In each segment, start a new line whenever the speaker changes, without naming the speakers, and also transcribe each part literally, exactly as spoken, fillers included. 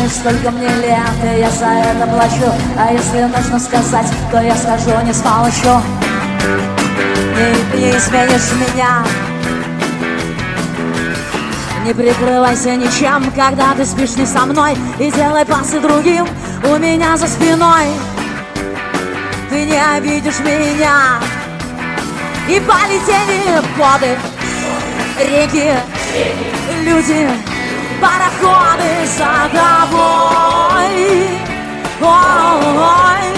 знаешь, сколько мне лет, и я за это плачу. А если нужно сказать, то я скажу, не спал еще. Не, не изменишь меня. Не прикрывайся ничем, когда ты спишь не со мной, и делай пасы другим у меня за спиной. Ты не обидишь меня. И полетели годы, реки, люди, пароходы за тобой. Ой,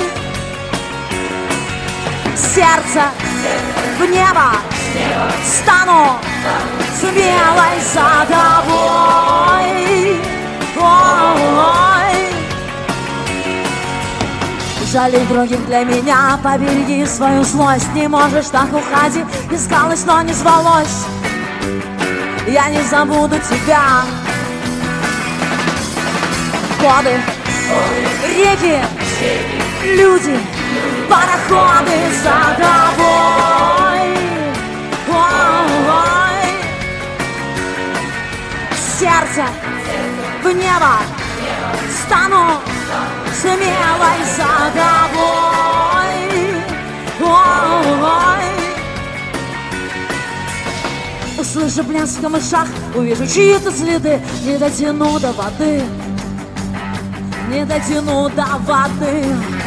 сердце в небо, стану смелой за тобой. Ой, жалей другим для меня, побереги свою злость. Не можешь так уходить, искалось, но не звалось. Я не забуду тебя. Годы, реки, люди, пароходы за тобой. Ой, сердце в небо, стану смелой за тобой. Ой, услышу блеск в камышах, увижу чьи-то следы. Не дотяну до воды, не дотяну до воды.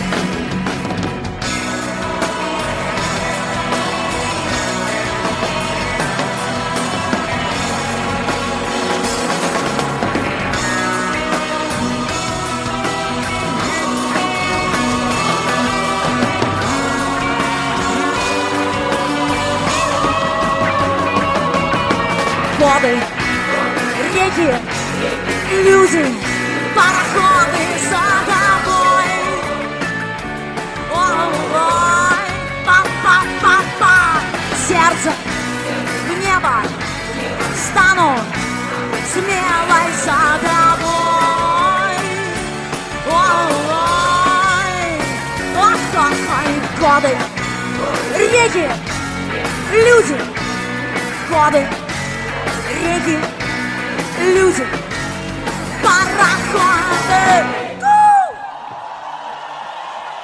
Воды, реки, люди, пароходы за тобой. Ой, па-па-па-па. Сердце в небо, стану смелой за тобой. Ой, ой, годы, реки, люди, годы, реки, люди.